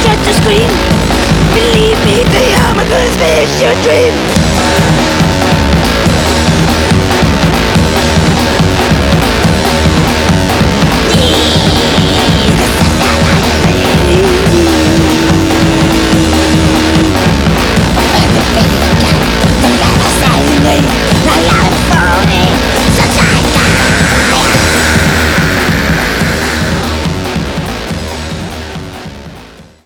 shut the screen. Believe me, the armor gonna smash your dream.